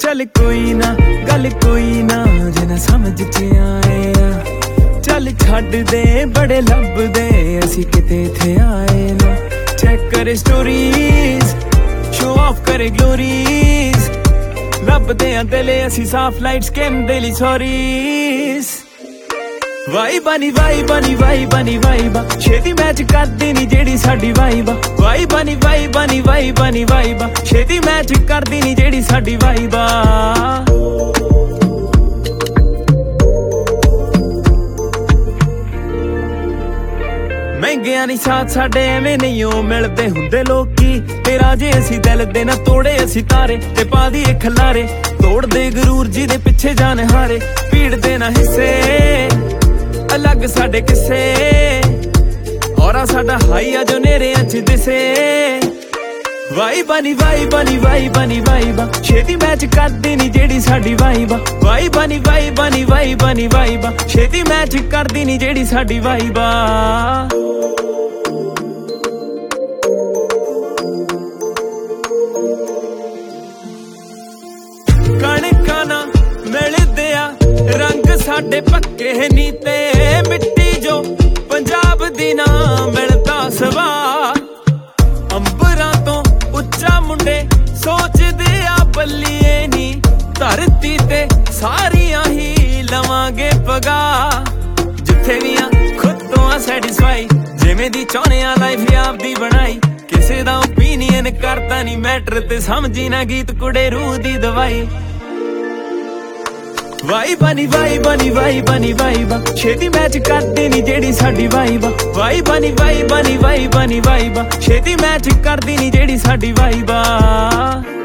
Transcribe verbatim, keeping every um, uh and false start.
चल कोई ना गल कोई ना जे ना समझ च आए आ चल छड्ड दे बड़े लभदे असी किते थे आए ना चेक करे स्टोरीज शो ऑफ करे ग्लोरीज लभदे आ दिले असी साफ लाइट्स कैम डेली सॉरीज वाई बनी वाई बनी वाई बनी वाइबा छेती मैच करदी नी जेड़ी साडी वाइबा वाई बनी वाई बनी वाई बनी वाइबा छेती मैच करदी नी जेड़ी साडी वाइबा महंगिया नी साथ साडे एवें नहीं ओ मिलदे हुंदे लोकी तेरा जे असी दिल दे ना तोड़े असी तारे ते पा दिए खलारे तोड़ दे गरूर जी दे पिछे जान हारे भीड़ दे ना हिस्से अलग साडे किस्से और साडा हाई आ जो नेरे अच दिसे वाई बनी वाई बनी वाई बनी वाइबा छेती मैच करदी नी जेड़ी साडी वाइबा वाई बनी वाई बनी वाई बनी वाइबा छेती मैच करदी नी जेड़ी साडी वाइबा कणकां ना मिलदे आ रंग साडे पक्के नी ते मिट्टी जो पंजाब दी ना मिलदा सवा अंबरां तो उच्चा मुंडे सोचदे आ बल्लीए नी धरती ते सारियां ही लवांगे पगा जिथे भी आ खुद तो आ सैटिस्फाई जिवें दी चाहुंदे आ लाइफ आप दी बनाई किसे दा ओपीनियन करदा नी मैटर ते समझी ना गीत कुड़े रूह दी दवाई वाई बनी वाई बनी वाई बनी वाइबा छेती मैच करदी नी जेड़ी साडी वाइबा वाई बनी वाई बनी वाई बनी वाइबा छेती मैच करदी नी जेड़ी साडी वाइबा।